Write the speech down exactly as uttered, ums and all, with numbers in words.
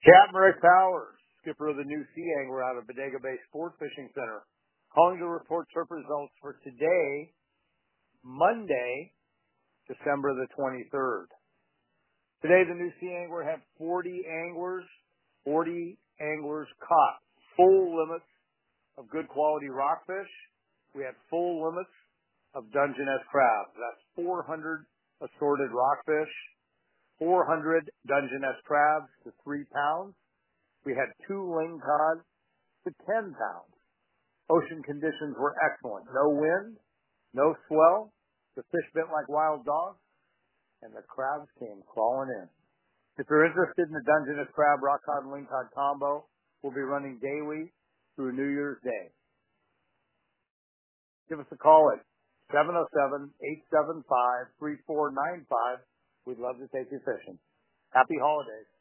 Captain Rick Powers, skipper of the new Sea Angler out of Bodega Bay Sport Fishing Center, calling to report trip results for today, Monday, December the twenty-third. Today, the new Sea Angler had forty anglers, forty anglers caught. Full limits of good quality rockfish. We had full limits of Dungeness crabs. That's four hundred assorted rockfish, four hundred Dungeness crabs to three pounds. We had two lingcod to ten pounds. Ocean conditions were excellent. No wind, no swell. The fish bit like wild dogs, and the crabs came crawling in. If you're interested in the Dungeness crab, rockcod, and lingcod combo, we'll be running daily through New Year's Day. Give us a call at seven oh seven, eight seven five, three four nine five. We'd love to take you fishing. Happy holidays.